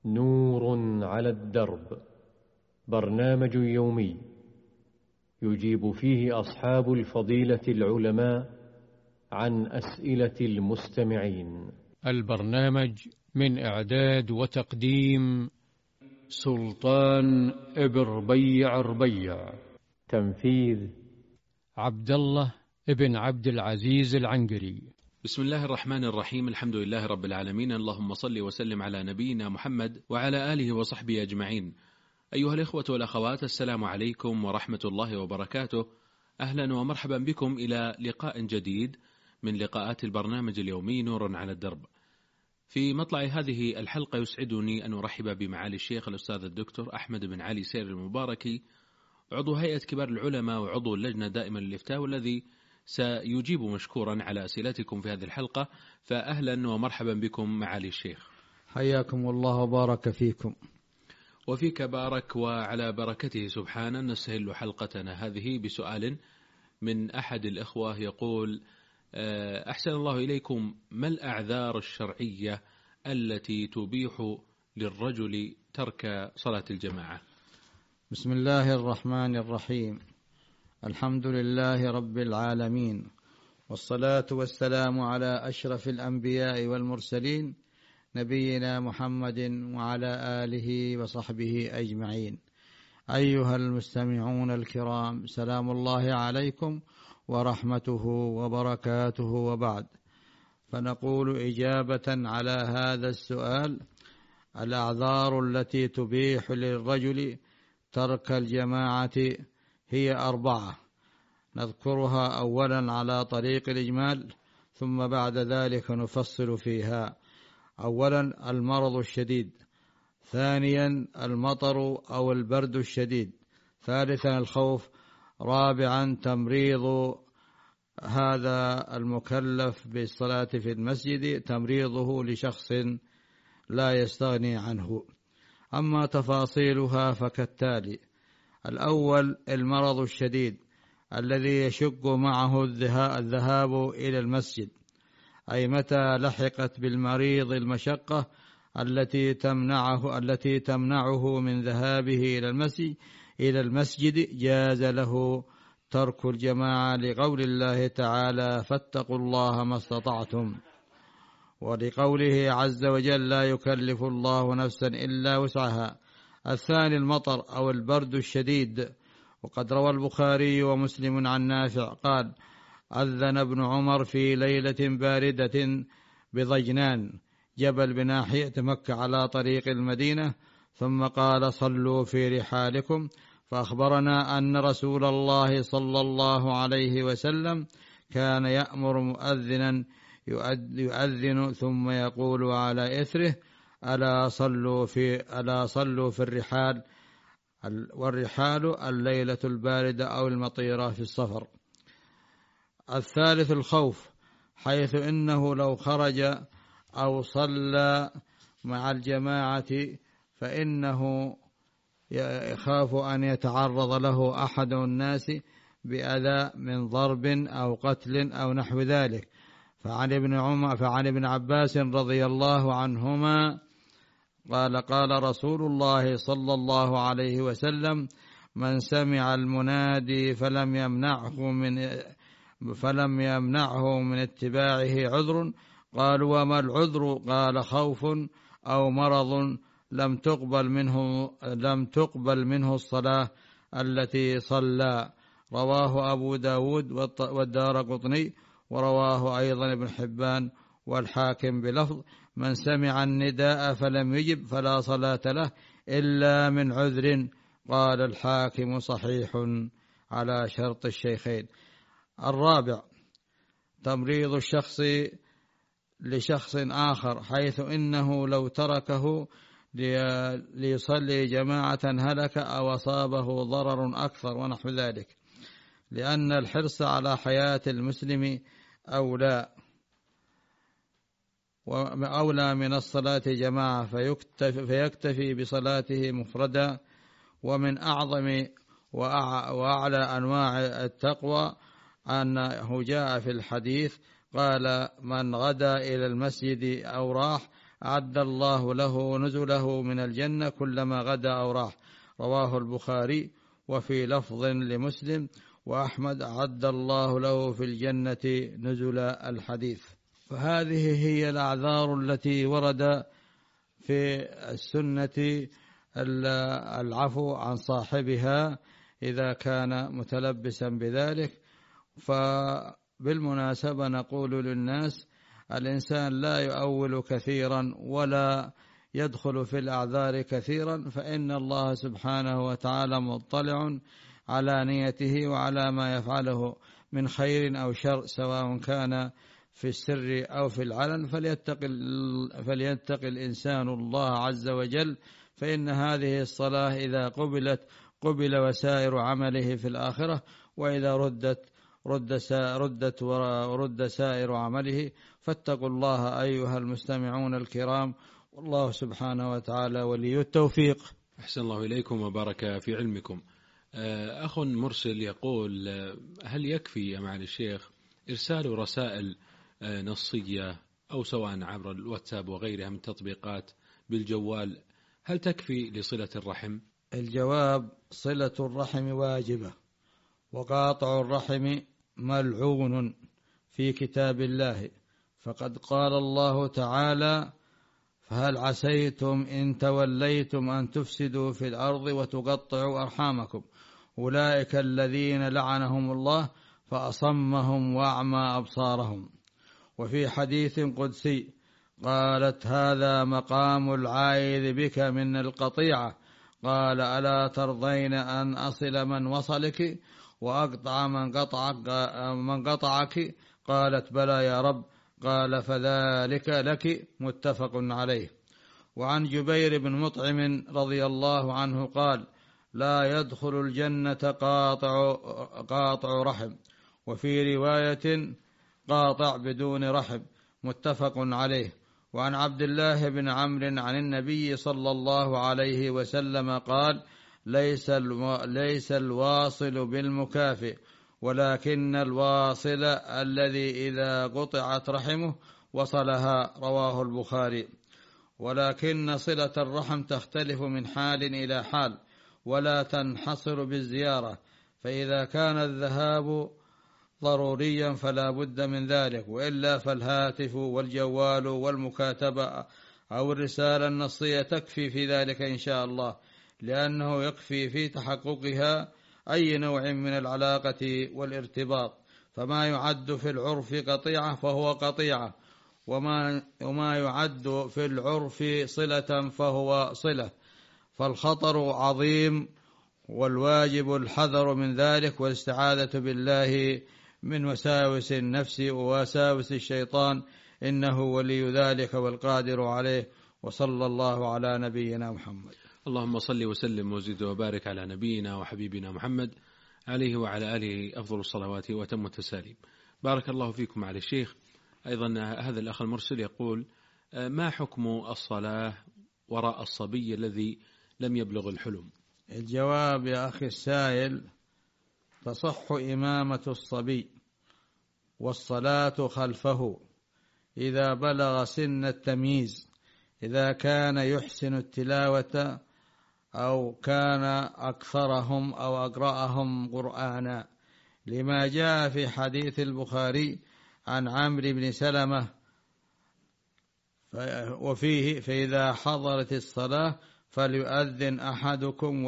نور على الدرب، برنامج يومي يجيب فيه أصحاب الفضيلة العلماء عن أسئلة المستمعين. البرنامج من إعداد وتقديم سلطان ابن ربيع. تنفيذ عبد الله ابن عبد العزيز العنقري. بسم الله الرحمن الرحيم. الحمد لله رب العالمين، اللهم صل وسلم على نبينا محمد وعلى آله وصحبه أجمعين. أيها الإخوة والأخوات، السلام عليكم ورحمة الله وبركاته. أهلا ومرحبا بكم إلى لقاء جديد من لقاءات البرنامج اليومي نور على الدرب. في مطلع هذه الحلقة يسعدني أن أرحب بمعالي الشيخ الأستاذ الدكتور أحمد بن علي سير المباركي، عضو هيئة كبار العلماء وعضو اللجنة دائما للإفتاء، والذي سيجيب مشكورا على أسئلتكم في هذه الحلقة. فأهلا ومرحبا بكم معالي الشيخ. حياكم الله وبارك فيكم. وفيك بارك، وعلى بركته سبحانه نستهل حلقتنا هذه بسؤال من أحد الإخوة يقول: أحسن الله إليكم، ما الأعذار الشرعية التي تبيح للرجل ترك صلاة الجماعة؟ بسم الله الرحمن الرحيم. الحمد لله رب العالمين، والصلاة والسلام على أشرف الأنبياء والمرسلين، نبينا محمد وعلى آله وصحبه أجمعين. أيها المستمعون الكرام، سلام الله عليكم ورحمته وبركاته، وبعد، فنقول إجابة على هذا السؤال: الأعذار التي تبيح للرجل ترك الجماعة هي 4، نذكرها أولا على طريق الإجمال، ثم بعد ذلك نفصل فيها. أولا المرض الشديد، ثانيا المطر أو البرد الشديد، ثالثا الخوف، رابعا تمريض هذا المكلف بالصلاة في المسجد، تمريضه لشخص لا يستغني عنه. أما تفاصيلها فكالتالي: الأول المرض الشديد الذي يشق معه الذهاب إلى المسجد، أي متى لحقت بالمريض المشقة التي تمنعه من ذهابه إلى المسجد جاز له ترك الجماعة، لقول الله تعالى: فاتقوا الله ما استطعتم، ولقوله عز وجل: لا يكلف الله نفسا إلا وسعها. الثاني المطر أو البرد الشديد، وقد روى البخاري ومسلم عن نافع قال: أذن ابن عمر في ليلة باردة بضجنان، جبل بناحية مكة على طريق المدينة، ثم قال: صلوا في رحالكم. فأخبرنا أن رسول الله صلى الله عليه وسلم كان يأمر مؤذنا يؤذن ثم يقول على إثره: ألا صلوا في الرحال، والرحال الليلة الباردة أو المطيرة في السفر. الثالث الخوف، حيث إنه لو خرج أو صلى مع الجماعة فإنه يخاف أن يتعرض له أحد الناس بأذى من ضرب أو قتل أو نحو ذلك. فعن ابن عباس رضي الله عنهما قال رسول الله صلى الله عليه وسلم: من سمع المنادي فلم يمنعه من اتباعه عذر. قالوا: وما العذر؟ قال: خوف أو مرض لم تقبل منه الصلاة التي صلى. رواه أبو داود والدارقطني، ورواه أيضا ابن حبان والحاكم بلفظ: من سمع النداء فلم يجب فلا صلاة له إلا من عذر. قال الحاكم: صحيح على شرط الشيخين. الرابع تمريض الشخص لشخص آخر، حيث إنه لو تركه ليصلي جماعة هلك أو أصابه ضرر أكثر ونحو ذلك، لأن الحرص على حياة المسلم أولى من الصلاة جماعة، فيكتفي بصلاته مفردا. ومن أعظم وأعلى أنواع التقوى أنه جاء في الحديث قال: من غدا إلى المسجد أو راح أعد الله له نزله من الجنة كلما غدا أو راح، رواه البخاري. وفي لفظ لمسلم وأحمد: أعد الله له في الجنة نزل الحديث. فهذه هي الأعذار التي ورد في السنة العفو عن صاحبها إذا كان متلبسا بذلك. فبالمناسبة نقول للناس: الإنسان لا يؤول كثيرا ولا يدخل في الأعذار كثيرا، فإن الله سبحانه وتعالى مطلع على نيته وعلى ما يفعله من خير أو شر، سواء كان في السر أو في العلن. فليتق الإنسان الله عز وجل، فإن هذه الصلاة إذا قبلت قبل وسائر عمله في الآخرة، وإذا ردت ورد سائر عمله. فاتقوا الله أيها المستمعون الكرام، والله سبحانه وتعالى ولي التوفيق. أحسن الله إليكم وبارك في علمكم. أخ مرسل يقول: هل يكفي يا معالي الشيخ إرسال رسائل نصية أو سواء عبر الواتساب وغيرها من التطبيقات بالجوال، هل تكفي لصلة الرحم؟ الجواب: صلة الرحم واجبة، وقاطع الرحم ملعون في كتاب الله. فقد قال الله تعالى: فهل عسيتم إن توليتم أن تفسدوا في الأرض وتقطعوا أرحامكم أولئك الذين لعنهم الله فأصمهم وأعمى أبصارهم. وفي حديث قدسي قالت: هذا مقام العائذ بك من القطيعة. قال: ألا ترضين أن أصل من وصلك وأقطع من قطعك؟ قالت: بلى يا رب. قال: فذلك لك. متفق عليه. وعن جبير بن مطعم رضي الله عنه قال: لا يدخل الجنة قاطع رحم، وفي رواية قاطع بدون رحم. متفق عليه. وعن عبد الله بن عمرو عن النبي صلى الله عليه وسلم قال: ليس الواصل بالمكافئ، ولكن الواصل الذي إذا قطعت رحمه وصلها، رواه البخاري. ولكن صلة الرحم تختلف من حال إلى حال، ولا تنحصر بالزيارة، فإذا كان الذهاب ضروريا فلا بد من ذلك، وإلا فالهاتف والجوال والمكاتبة أو الرسالة النصية تكفي في ذلك إن شاء الله، لأنه يكفي في تحققها أي نوع من العلاقة والارتباط. فما يعد في العرف قطيعة فهو قطيعة، وما يعد في العرف صلة فهو صلة. فالخطر عظيم، والواجب الحذر من ذلك والاستعاذة بالله من وساوس النفس ووساوس الشيطان، إنه ولي ذلك والقادر عليه. وصلى الله على نبينا محمد. اللهم صل وسلم وزد وبارك على نبينا وحبيبنا محمد عليه وعلى آله أفضل الصلوات وأتم التساليم. بارك الله فيكم على الشيخ. أيضا هذا الأخ المرسل يقول: ما حكم الصلاة وراء الصبي الذي لم يبلغ الحلم؟ الجواب يا أخي السائل: تصح إمامة الصبي والصلاة خلفه إذا بلغ سن التمييز، إذا كان يحسن التلاوة أو كان أكثرهم أو أقرأهم قرآنا، لما جاء في حديث البخاري عن عمرو بن سلمة وفيه: فإذا حضرت الصلاة فليؤذن أحدكم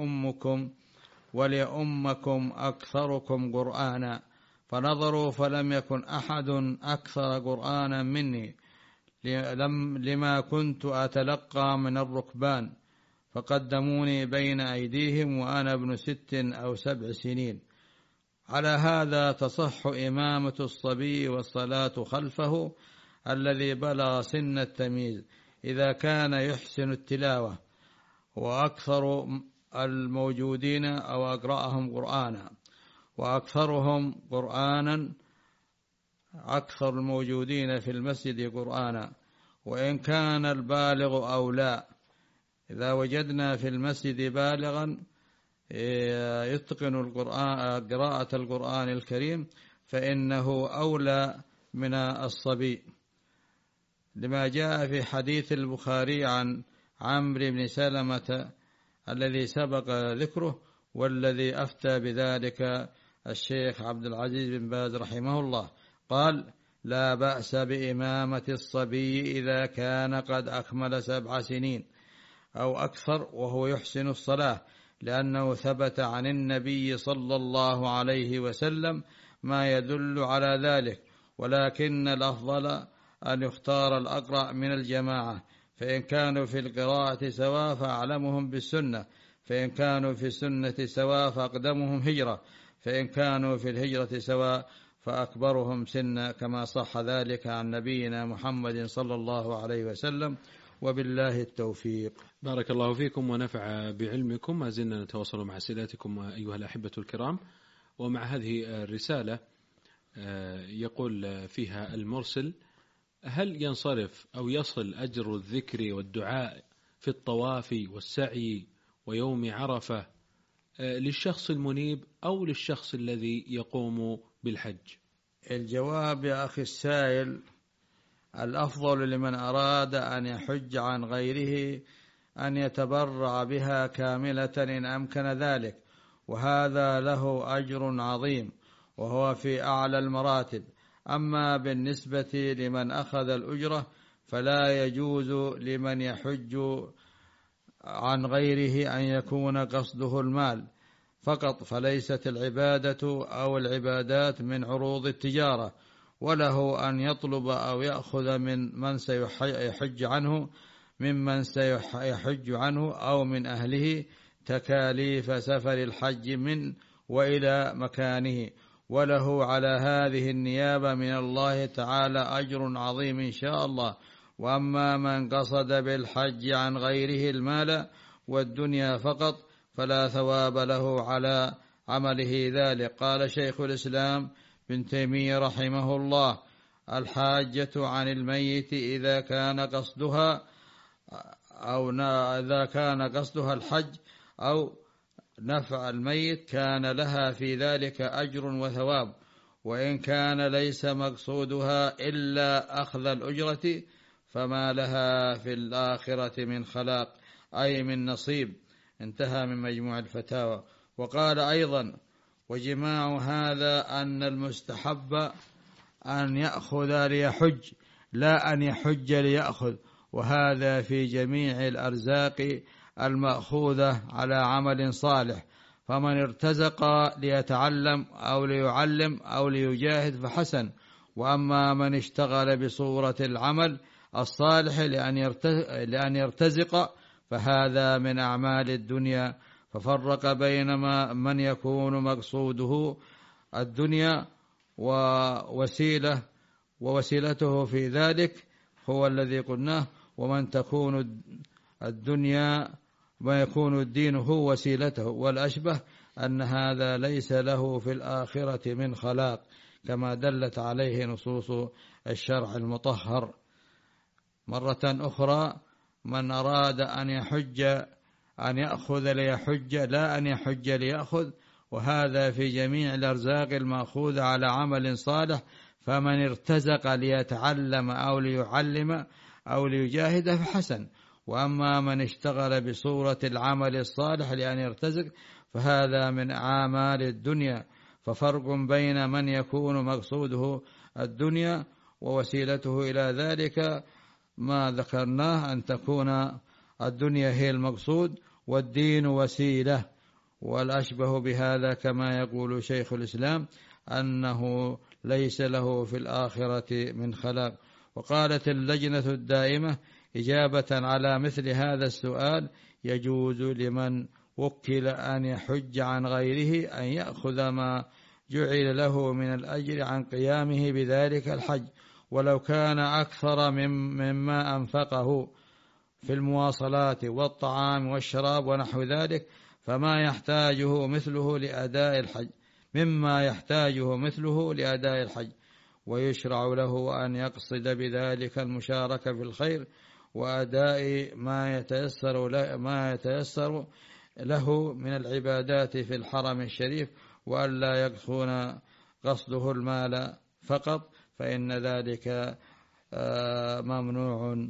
وليؤمكم أكثركم قرآنا. فنظروا فلم يكن أحد أكثر قرآنا مني، لما كنت أتلقى من الركبان، فقدموني بين أيديهم وأنا ابن 6 أو 7 سنين. على هذا تصح إمامة الصبي والصلاة خلفه الذي بلغ سن التمييز إذا كان يحسن التلاوة، وأكثر الموجودين أو أقرأهم قرآنا، وأكثرهم قرآنا أكثر الموجودين في المسجد قرآنا، وإن كان البالغ أو لا. إذا وجدنا في المسجد بالغا يتقن قراءة القرآن الكريم فإنه أولى من الصبي. لما جاء في حديث البخاري عن عمرو بن سلمة الذي سبق ذكره، والذي أفتى بذلك الشيخ عبد العزيز بن باز رحمه الله، قال: لا بأس بإمامة الصبي إذا كان قد أكمل 7 سنين أو أكثر وهو يحسن الصلاة، لأنه ثبت عن النبي صلى الله عليه وسلم ما يدل على ذلك، ولكن الأفضل أن يختار الأقرأ من الجماعة، فإن كانوا في القراءة سواء فأعلمهم بالسنة، فإن كانوا في السنة سواء فأقدمهم هجرة، فإن كانوا في الهجرة سواء فأكبرهم سنا، كما صح ذلك عن نبينا محمد صلى الله عليه وسلم، وبالله التوفيق. بارك الله فيكم ونفع بعلمكم. ما زلنا نتواصل مع أسئلتكم أيها الأحبة الكرام، ومع هذه الرسالة يقول فيها المرسل: هل ينصرف أو يصل أجر الذكر والدعاء في الطواف والسعي ويوم عرفة للشخص المنيب أو للشخص الذي يقوم بالحج؟ الجواب يا أخي السائل: الأفضل لمن أراد أن يحج عن غيره أن يتبرع بها كاملة إن أمكن ذلك، وهذا له أجر عظيم وهو في أعلى المراتب. أما بالنسبة لمن أخذ الأجرة فلا يجوز لمن يحج عن غيره أن يكون قصده المال فقط، فليست العبادة أو العبادات من عروض التجارة، وله أن يطلب أو يأخذ من سيحج عنه ممن سيحج عنه أو من أهله تكاليف سفر الحج من وإلى مكانه، وله على هذه النيابة من الله تعالى أجر عظيم إن شاء الله. وأما من قصد بالحج عن غيره المال والدنيا فقط فلا ثواب له على عمله ذلك. قال شيخ الإسلام ابن تيمية رحمه الله: الحاجة عن الميت إذا كان قصدها الحج أو نفع الميت كان لها في ذلك أجر وثواب، وإن كان ليس مقصودها إلا أخذ الأجرة فما لها في الآخرة من خلاق، أي من نصيب. انتهى من مجموع الفتاوى. وقال أيضا: وجماع هذا أن المستحب أن يأخذ ليحج لا أن يحج ليأخذ، وهذا في جميع الأرزاق المأخوذة على عمل صالح، فمن ارتزق ليتعلم أو ليعلم أو ليجاهد فحسن، وأما من اشتغل بصورة العمل الصالح لأن يرتزق فهذا من أعمال الدنيا. ففرق بين من يكون مقصوده الدنيا ووسيلته في ذلك هو الذي قلناه، ومن تكون الدنيا ويكون الدين هو وسيلته، والأشبه أن هذا ليس له في الآخرة من خلاق، كما دلت عليه نصوص الشرع المطهر. مرة أخرى: من أراد أن يحج أن يأخذ ليحج لا أن يحج ليأخذ، وهذا في جميع الأرزاق المأخوذة على عمل صالح، فمن ارتزق ليتعلم أو ليعلم أو ليجاهد فحسن، وأما من اشتغل بصورة العمل الصالح لأن يرتزق فهذا من أعمال الدنيا. ففرق بين من يكون مقصوده الدنيا ووسيلته إلى ذلك ما ذكرناه، أن تكون الدنيا هي المقصود والدين وسيلة. والأشبه بهذا كما يقول شيخ الإسلام أنه ليس له في الآخرة من خلاق. وقالت اللجنة الدائمة إجابة على مثل هذا السؤال: يجوز لمن وكل أن يحج عن غيره أن يأخذ ما جعل له من الأجر عن قيامه بذلك الحج، ولو كان أكثر مما أنفقه في المواصلات والطعام والشراب ونحو ذلك، فما يحتاجه مثله لأداء الحج ويشرع له أن يقصد بذلك المشاركة في الخير وأداء ما يتيسر له من العبادات في الحرم الشريف، وألا يكون قصده المال فقط، فإن ذلك ممنوع،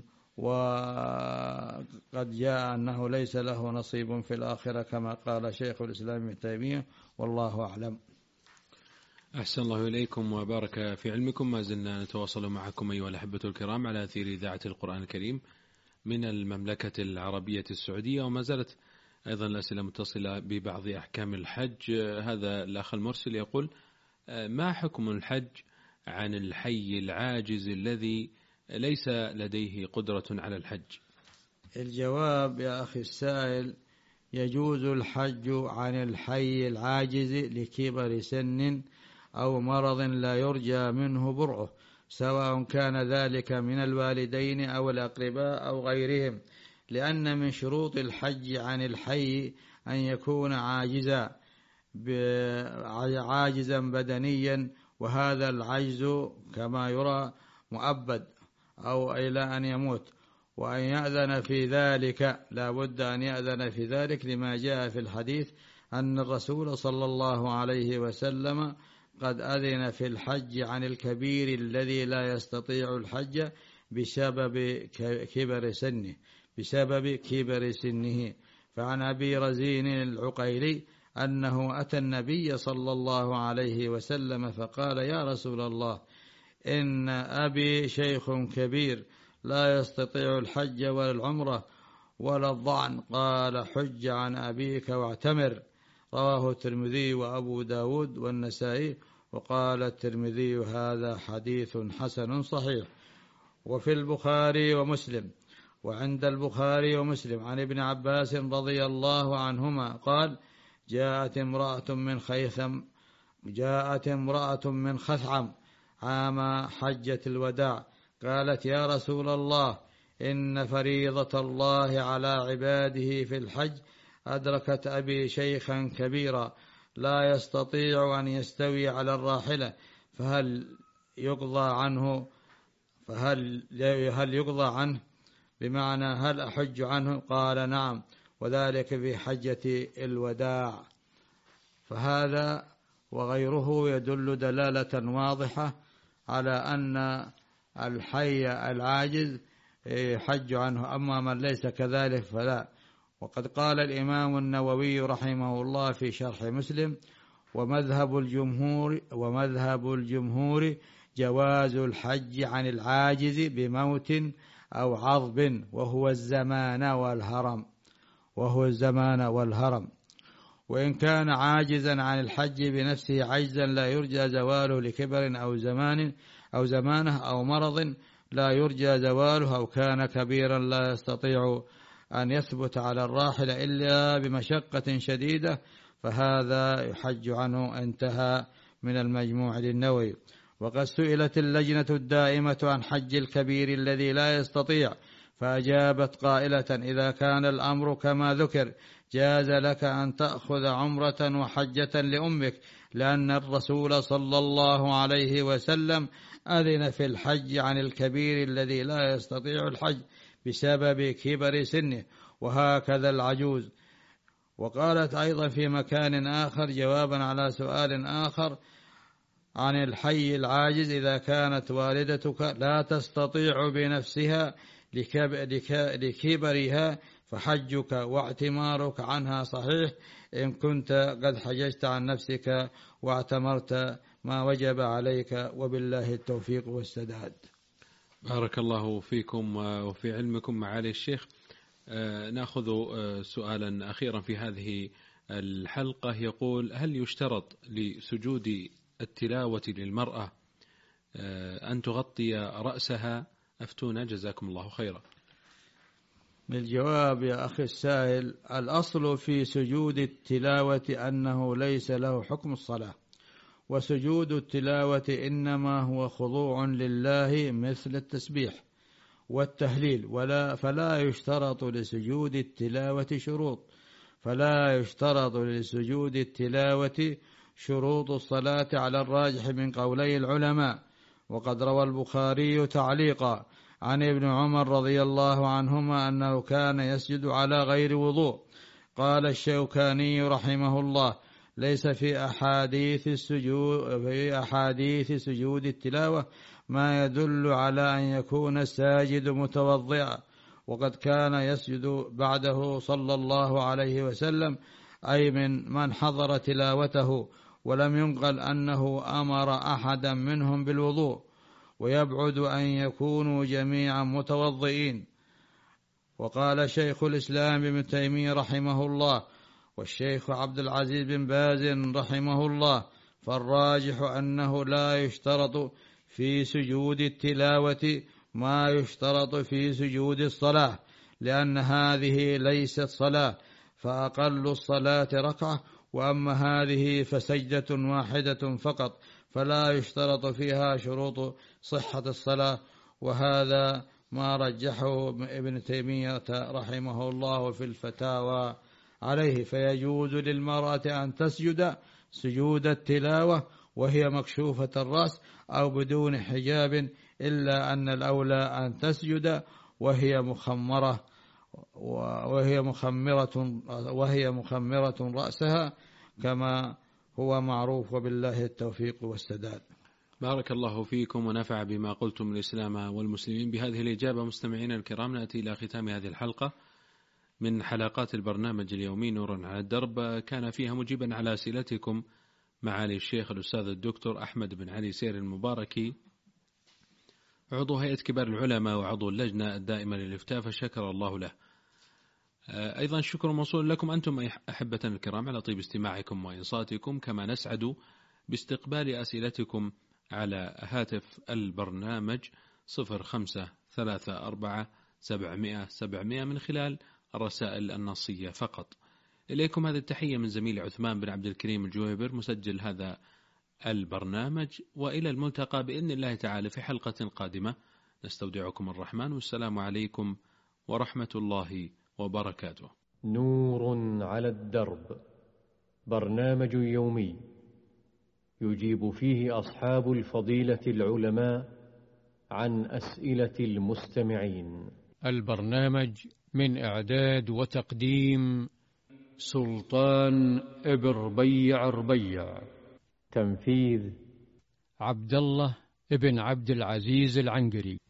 وقد جاء أنه ليس له نصيب في الآخرة كما قال شيخ الإسلام ابن تيمية، والله أعلم. أحسن الله إليكم وبارك في علمكم. ما زلنا نتواصل معكم أيها الأحبة الكرام على أثير إذاعة القرآن الكريم من المملكة العربية السعودية، وما زالت أيضا الأسئلة متصلة ببعض أحكام الحج. هذا الأخ المرسل يقول: ما حكم الحج عن الحي العاجز الذي ليس لديه قدرة على الحج؟ الجواب يا أخي السائل: يجوز الحج عن الحي العاجز لكبر سن أو مرض لا يرجى منه برؤه، سواء كان ذلك من الوالدين أو الأقرباء أو غيرهم، لأن من شروط الحج عن الحي أن يكون عاجزا بدنيا، وهذا العجز كما يرى مؤبد أو إلى أن يموت، وأن يأذن في ذلك، لا بد أن يأذن في ذلك لما جاء في الحديث أن الرسول صلى الله عليه وسلم قد أذن في الحج عن الكبير الذي لا يستطيع الحج بسبب كبر سنه. فعن أبي رزين العقيلي أنه أتى النبي صلى الله عليه وسلم فقال: يا رسول الله، إن أبي شيخ كبير لا يستطيع الحج ولا العمرة ولا الضعن. قال: حج عن أبيك واعتمر. رواه الترمذي وأبو داود والنسائي. وقال الترمذي: هذا حديث حسن صحيح. وفي البخاري ومسلم، وعند البخاري ومسلم عن ابن عباس رضي الله عنهما قال: جاءت امرأة من خثعم عام حجة الوداع، قالت: يا رسول الله، إن فريضة الله على عباده في الحج أدركت أبي شيخا كبيرا لا يستطيع أن يستوي على الراحلة، فهل يقضى عنه؟ بمعنى هل أحج عنه؟ قال: نعم، وذلك في حجة الوداع. فهذا وغيره يدل دلالة واضحة على أن الحي العاجز يحج عنه، أما من ليس كذلك فلا. وقد قال الإمام النووي رحمه الله في شرح مسلم: ومذهب الجمهور جواز الحج عن العاجز بموت أو عضب، وهو الزمان والهرم. وإن كان عاجزا عن الحج بنفسه عجزا لا يرجى زواله لكبر أو زمانه أو مرض لا يرجى زواله، أو كان كبيرا لا يستطيع أن يثبت على الراحلة إلا بمشقة شديدة، فهذا يحج عنه. انتهى من المجموع للنووي. وقد سئلت اللجنة الدائمة عن حج الكبير الذي لا يستطيع، فأجابت قائلة: إذا كان الأمر كما ذكر جاز لك أن تأخذ عمرة وحجة لأمك، لأن الرسول صلى الله عليه وسلم أذن في الحج عن الكبير الذي لا يستطيع الحج بسبب كبر سنه، وهكذا العجوز. وقالت أيضا في مكان آخر جوابا على سؤال آخر عن الحي العاجز: إذا كانت والدتك لا تستطيع بنفسها لكبرها فحجك واعتمارك عنها صحيح، إن كنت قد حججت عن نفسك واعتمرت ما وجب عليك، وبالله التوفيق والسداد. بارك الله فيكم وفي علمكم معالي الشيخ. نأخذ سؤالا أخيرا في هذه الحلقة، يقول: هل يشترط لسجود التلاوة للمرأة أن تغطي رأسها؟ أفتونا جزاكم الله خيرا. بالجواب يا أخي السائل: الأصل في سجود التلاوة أنه ليس له حكم الصلاة، وسجود التلاوة إنما هو خضوع لله مثل التسبيح والتهليل، فلا يشترط لسجود التلاوة شروط الصلاة على الراجح من قولي العلماء. وقد روى البخاري تعليقا عن ابن عمر رضي الله عنهما أنه كان يسجد على غير وضوء. قال الشوكاني رحمه الله: ليس في أحاديث سجود التلاوة ما يدل على أن يكون الساجد متوضئا، وقد كان يسجد بعده صلى الله عليه وسلم، أي من حضر تلاوته، ولم ينقل أنه أمر أحدا منهم بالوضوء، ويبعد أن يكونوا جميعا متوضئين. وقال شيخ الإسلام ابن تيمية رحمه الله والشيخ عبد العزيز بن باز رحمه الله: فالراجح أنه لا يشترط في سجود التلاوة ما يشترط في سجود الصلاة، لأن هذه ليست صلاة، فأقل الصلاة ركعة، وأما هذه فسجدة واحدة فقط، فلا يشترط فيها شروط صحة الصلاة. وهذا ما رجحه ابن تيمية رحمه الله في الفتاوى عليه. فيجوز للمرأة أن تسجد سجود التلاوة وهي مكشوفة الرأس أو بدون حجاب، إلا أن الأولى أن تسجد وهي مخمرة رأسها كما هو معروف، وبالله التوفيق والسداد. بارك الله فيكم ونفع بما قلتم الإسلام والمسلمين. بهذه الإجابة مستمعينا الكرام نأتي إلى ختام هذه الحلقة من حلقات البرنامج اليومي نور على الدرب، كان فيها مجيبا على أسئلتكم معالي الشيخ الأستاذ الدكتور أحمد بن علي سير المباركي، عضو هيئة كبار العلماء وعضو اللجنة الدائمة للإفتاء، فشكر الله له. أيضا شكر موصول لكم أنتم أحبتنا الكرام على طيب استماعكم وإنصاتكم، كما نسعد باستقبال أسئلتكم على هاتف البرنامج 0534 من خلال الرسائل النصية فقط. إليكم هذه التحية من زميلي عثمان بن عبد الكريم الجويبر مسجل هذا البرنامج، وإلى الملتقى بإذن الله تعالى في حلقة قادمة. نستودعكم الرحمن، والسلام عليكم ورحمة الله وبركاته. نور على الدرب، برنامج يومي يجيب فيه أصحاب الفضيلة العلماء عن أسئلة المستمعين. البرنامج من إعداد وتقديم سلطان ابن ربيع، تنفيذ عبد الله ابن عبد العزيز العنقري.